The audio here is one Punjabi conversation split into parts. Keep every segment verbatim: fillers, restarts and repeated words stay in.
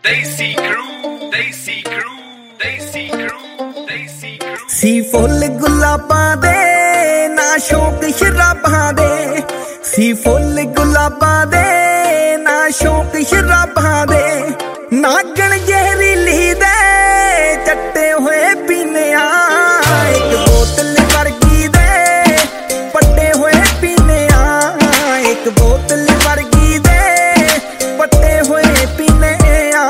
Desi crew, Desi crew, Desi crew, Desi crew। ਸੀ ਫੁੱਲ ਗੁਲਾਬਾਂ ਦੇ ਨਾ ਸ਼ੌਕ ਸ਼ਰਾਬਾਂ ਦੇ, ਸੀ ਫੁੱਲ ਗੁਲਾਬਾਂ ਦੇ ਨਾ ਸ਼ੌਕ ਸ਼ਰਾਬਾਂ ਦੇ, ਨਾਗਣ ਜ਼ਹਿਰੀਲੀ ਦੇ ਚੱਟੇ ਹੋਏ ਪੀਨੇ ਆ, ਇੱਕ ਬੋਤਲ ਵਰਗੀ ਦੇ ਪੱਟੇ ਹੋਏ ਪੀਨੇ ਆ, ਇੱਕ ਬੋਤਲ ਵਰਗੀ ਦੇ ਪੱਟੇ ਹੋਏ ਪੀਨੇ ਆ।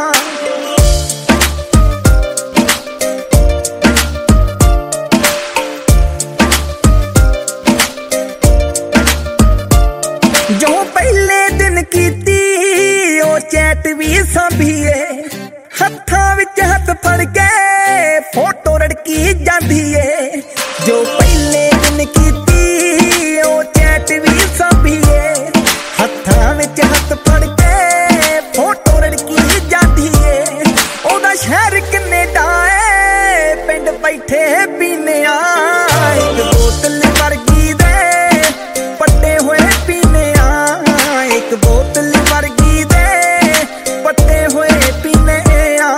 ਜੋ ਪਹਿਲੇ ਦਿਨ ਕੀਤੀ ਉਹ ਚੈਟ ਵੀ ਸਾਂਭੀਏ, ਹੱਥਾਂ ਵਿੱਚ ਹੱਥ ਫੜ ਕੇ ਫੋਟੋ ਰੜਕੀ ਜਾਂਦੀ ਏ। ਜੋ ਪਹਿਲੇ ਦਿਨ ਕੀਤੀ ਉਹ ਚੈਟ ਵੀ ਸਾਂਭੀਏ, ਹੱਥਾਂ ਵਿੱਚ ਹੱਥ ਫੜ ਕੇ ਫੋਟੋ ਰੜਕੀ ਜਾਂਦੀ ਏ। ਉਹਦਾ ਸ਼ਹਿਰ ਕੈਨੇਡਾ ਏ, ਪਿੰਡ ਬੈਠੇ ਪੀਨੇ ਆ, ਇੱਕ ਬੋਤਲ ਵਰਗੀ ਦੇ ਪੱਟੇ ਹੋਏ ਪੀਨੇ ਆ, ਇੱਕ ਬੋਤਲ ਵਰਗੀ ਦੇ ਪੱਟੇ ਹੋਏ ਪੀਨੇ ਆ।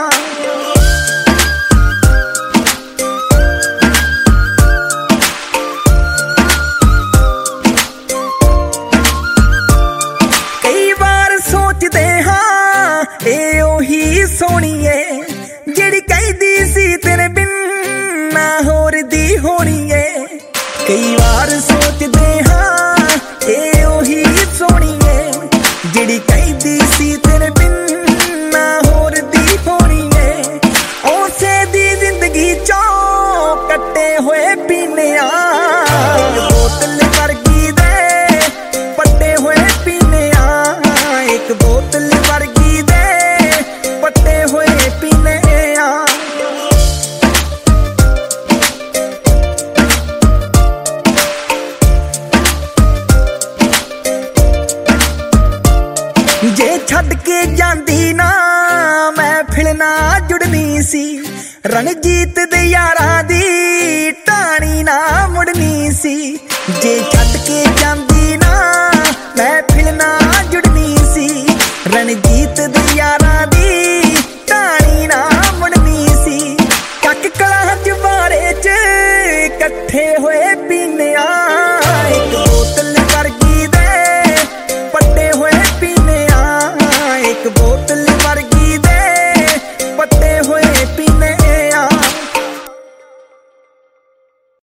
ਕਈ ਵਾਰ ਸੋਚਦੇ ਹਾਂ ਇਹ ਉਹੀ ਸੋਹਣੀ ਏ ਜਿਹੜੀ ਕਹਿੰਦੀ ਸੀ ਤੇਰੇ ਬਿਨ ਨਾ ਹੋਰ ਦੀ ਹੋਣੀ ਏ। ਕਈ ਵਾਰ ਸੋਚਦੇ ਹਾਂ ਇਹ ਉਹੀ ਸੋਹਣੀ ਏ ਜਿਹੜੀ ਕਹਿੰਦੀ ਸੀ ਤੇਰੇ ਬਿਨ ਨਾ ਹੋਰ ਦੀ ਹੋਣੀ ਏ। ਉਸੇ ਦੀ ਜ਼ਿੰਦਗੀ ਚੋਂ ਕੱਟੇ ਹੋਏ ਪੀਨੇ ਆ, ਬੋਤਲ ਵਰਗੀ ਦੇ ਪੱਟੇ ਹੋਏ ਪੀਨੇ ਆ, ਇੱਕ ਬੋਤਲ ਵਰਗੀ ਦੇ ਪੱਟੇ ਹੋਏ ਪੀਨੇ ਆ। ਜੇ ਛੱਡ ਕੇ ਜਾਂਦੀ ਨਾ ਮੈਂ ਫਿਰ ਨਾ ਜੁੜਨੀ ਸੀ, ਰਣਜੀਤ ਦੇ ਯਾਰਾਂ ਦੀ ਟਾਣੀ ਨਾ ਮੁੜਨੀ ਸੀ। ਜੇ ਛੱਡ ਕੇ ਜਾਂਦੀ ਨਾ ਮੈਂ ਫਿਰ ਨਾ ਜੁੜਨੀ ਸੀ, ਰਣਜੀਤ ਦੇ ਯਾਰਾਂ ਦੀ ਟਾਣੀ ਨਾ ਮੁੜਨੀ ਸੀ। ਚੱਕ ਕਲਾਂ ਜਵਾਰੇ ਚ ਇਕੱਠੇ ਹੋਏ ਪੀਨੇ ਆ, ਇੱਕ ਬੋਤਲ